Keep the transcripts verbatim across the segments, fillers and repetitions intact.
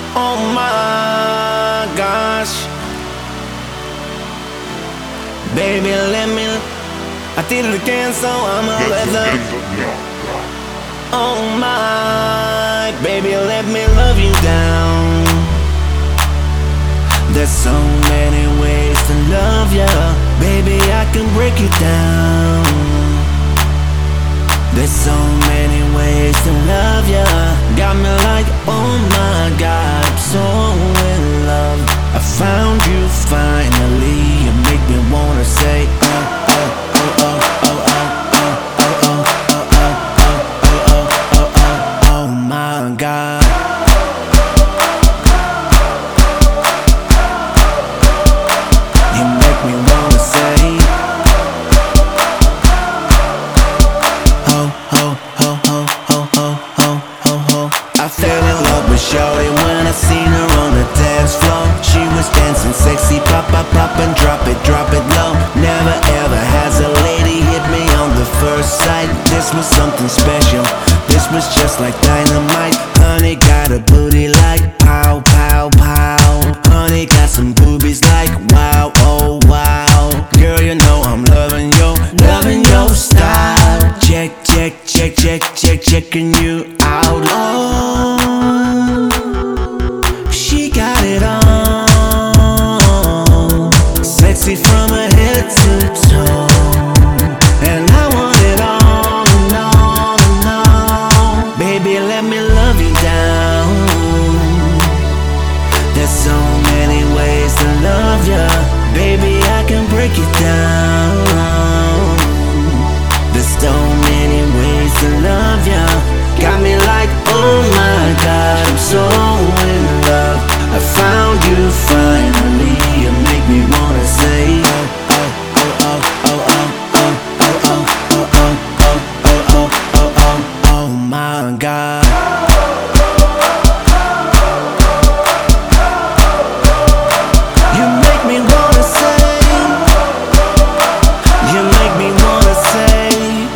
Oh my gosh, baby, let me. I did it again, so I'm a weather. Oh my, baby, let me love you down. There's so many ways to love ya, baby, I can break it down. There's so many ways to love ya, got me like, oh my God, I'm so in love. I found you finally, you make me wanna say, oh, oh, oh, oh, oh, oh, oh, oh, oh, oh, oh, oh, oh, oh, oh my God. You make me wanna say, I fell in love with shorty when I seen her on the dance floor. She was dancing sexy, pop, pop, pop and drop it, drop it low. Never ever has a lady hit me on the first sight. This was something special, this was just like dynamite. Honey got a booty like pow, pow, pow. Honey got some boobies like wow, oh wow. Girl, you know I'm loving your, loving your style. Check, check, check, check, check, checking you out. Oh, she got it on, sexy from her head to toe, and I want it on and on and on. Baby, let me love you down. There's so many ways to love ya, baby, I can break it down. There's so many ways to love ya, got me like, oh my God, I'm so in love. I found you finally, you make me wanna say, oh, oh, oh, oh, oh, oh, oh, oh, oh, oh, oh, oh, oh, oh, oh my God. You make me wanna say, you make me wanna say.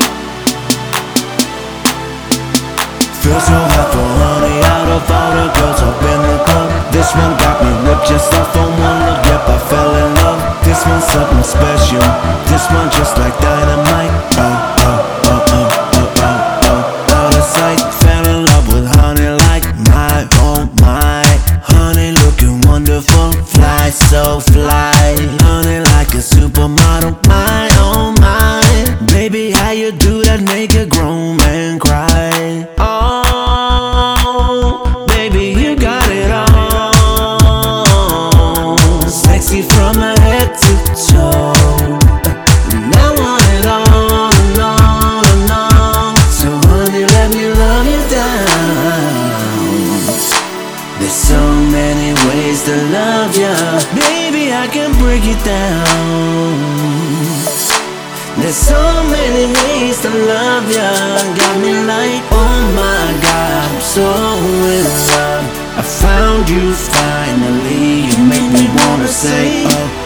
Feel so hot for honey, out of all the girls up in the club. This one got me ripped just off on one look, yep, I fell in love. This one's something special, this one just like dynamite. Oh, oh, oh, oh, oh, oh, oh, out of sight. Fell in love with honey like my, oh my. Honey looking wonderful, fly so fly. Honey like a supermodel, my, oh my. Baby, how you do that, make a grown man cry. Oh, baby, you got it on, sexy from her head to toe, and I want it on and on and on. So honey, let me love you down. There's so many ways to love ya, baby, I can break it down. There's so many ways to love ya, got me like, oh my God, I'm so in love. I found you finally, you make me wanna say, oh.